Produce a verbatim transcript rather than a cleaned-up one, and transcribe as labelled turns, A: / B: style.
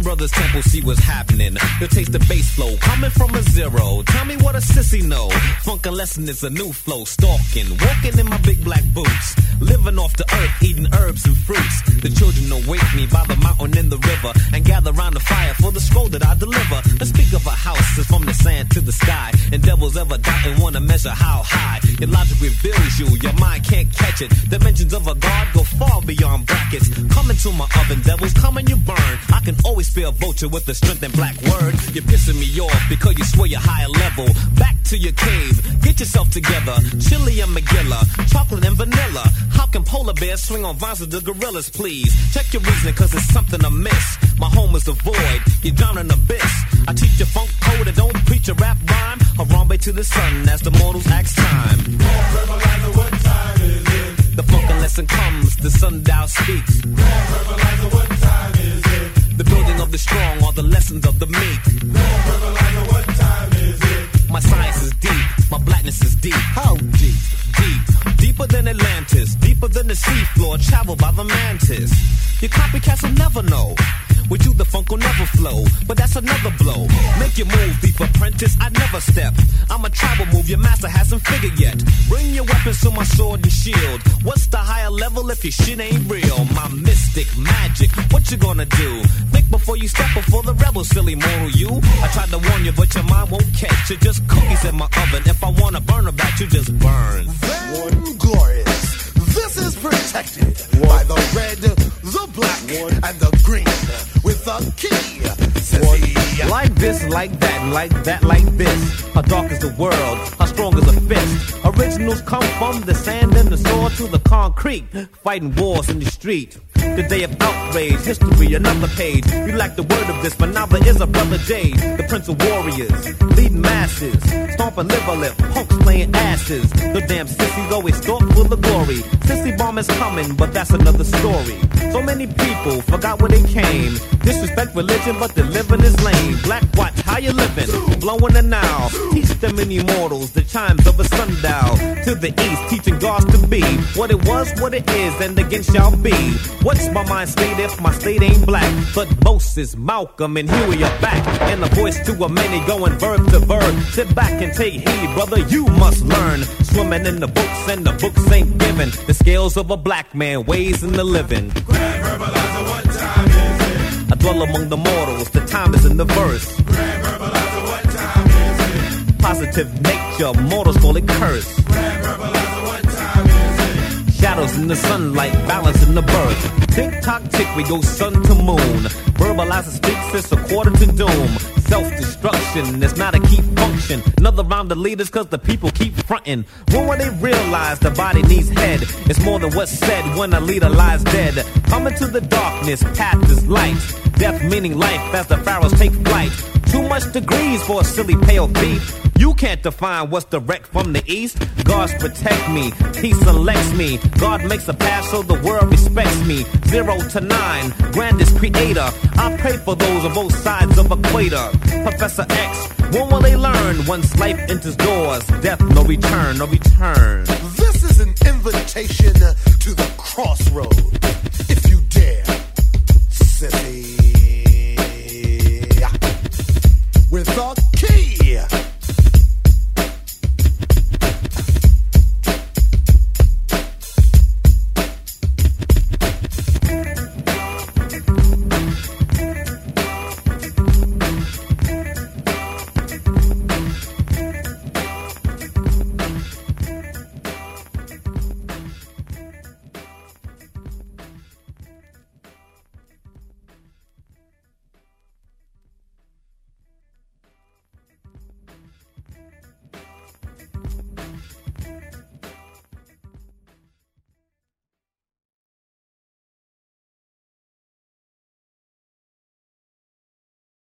A: brothers temple, see what's happening. They taste the bass flow coming from a zero. Tell me what a sissy know. Funk and lesson is a new flow. Stalking, walking in my big black boots. Living off the earth, eating herbs and fruits. The children await me by the mountain and the river and gather round the fire for the scroll that I deliver. Let's speak of a house that's from the sand to the sky. And devils ever doubt and wanna measure how high. Your logic reveals you, your mind can't catch it. Dimensions of a god go far beyond brackets. Come into my oven, devils, come and you burn. I can always feel a vulture with the strength and black word. You're pissing me off because you swear you're higher level. Back to your cave, get yourself together. Chili and Magilla, chocolate and vanilla. How can polar bears swing on vines with the gorillas, please? Check your reasoning, cause it's something amiss. My home is a void, you drown in abyss. I teach you funk code and don't preach a rap rhyme. Harambe to the sun as the mortals ask time.
B: Verbalizer, what time is it?
A: The funk lesson comes, the sundial speaks.
B: Verbalizer, what time is it?
A: The building of the strong are the lessons of the meek.
B: Verbalizer, what time is it?
A: My science is deep, my blackness is deep.
B: How deep?
A: Deep, deeper than Atlantis, deeper than the seafloor, traveled by the mantis. Your copycats will never know. With you the funk will never flow, but that's another blow. Make your move, thief apprentice, I never step. I'm a tribal move your master hasn't figured yet. Bring your weapons to my sword and shield. What's the higher level if your shit ain't real? My mystic magic, what you gonna do? Think before you step before the rebel, silly moral you. I tried to warn you, but your mind won't catch. You're just cookies in my oven. If I wanna burn a bat, you just burn.
B: One glorious. This is protected One. by the red, the black, One. and the green. With a key, says he.
A: Like this, like that, like that, like this. How dark is the world? How strong is a fist? Originals come from the sand and the soil to the concrete. Fighting wars in the street. The day of outrage, history, another page. You lack the word of this, but now there is a brother Jade, the prince of warriors, leading masses, stomping liver lip, punks playing asses. The damn sissies always stalk full of glory. Sissy bomb is coming, but that's another story. So many people forgot where they came. Disrespect religion, but the living is lame. Black watch, how you living? Blowing the Nile. Teach them in immortals the chimes of a sundial. To the east, teaching gods to be what it was, what it is, and again shall be. What's my mind state if my state ain't black? But Moses, Malcolm, and Huey are back. And a voice to a many going verb to verb. Sit back and take heed, brother, you must learn. Swimming in the books and the books ain't given. The scales of a black man weighs in the living.
B: Grand Verbalizer, what time is it?
A: I dwell among the mortals, the time is in the verse.
B: Grand Verbalizer, what time is it?
A: Positive nature, mortals call it curse.
B: Grand Verbalizer, what time is it?
A: Shadows in the sunlight, balance in the birth. Tick tock tick, we go sun to moon. Verbalizer speaks, it's a quarter to doom. Self-destruction is not a key function. Another round of leaders cause the people keep fronting. When will they realize the body needs head? It's more than what's said when a leader lies dead. Coming to the darkness, path is light. Death meaning life as the pharaohs take flight. Too much degrees for a silly pale thief. You can't define what's direct from the east. Gods protect me, he selects me. God makes a path so the world respects me. Zero to nine, grandest creator. I pray for those on both sides of equator. Professor X, when will they learn? Once life enters doors, death no return, no return.
B: This is an invitation to the crossroads.